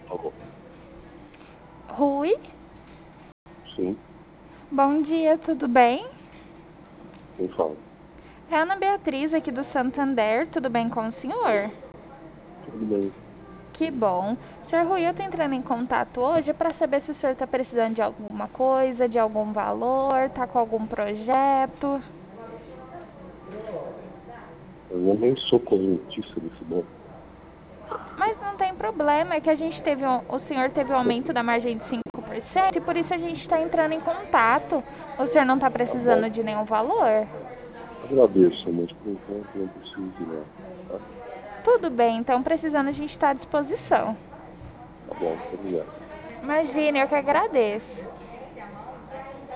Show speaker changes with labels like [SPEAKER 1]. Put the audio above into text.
[SPEAKER 1] Alô,
[SPEAKER 2] Rui,
[SPEAKER 1] sim,
[SPEAKER 2] bom dia, tudo bem?
[SPEAKER 1] quem fala?
[SPEAKER 2] É a Ana Beatriz aqui do Santander, tudo bem com o senhor?
[SPEAKER 1] Tudo bem.
[SPEAKER 2] Que bom. Senhor Rui, eu tô entrando em contato hoje para saber se o senhor tá precisando de alguma coisa, de algum valor, tá com algum projeto.
[SPEAKER 1] Eu nem sou correntista desse banco.
[SPEAKER 2] Mas não tem problema, é que a gente teve, o senhor teve um aumento da margem de 5% e por isso a gente está entrando em contato. O senhor não tá
[SPEAKER 1] Tá bom.
[SPEAKER 2] precisando de nenhum valor?
[SPEAKER 1] Agradeço, mas por enquanto não preciso de nada. Tá,
[SPEAKER 2] Tudo bem, então precisando a gente está à disposição.
[SPEAKER 1] tá bom, muito obrigado.
[SPEAKER 2] Imagine, eu que agradeço.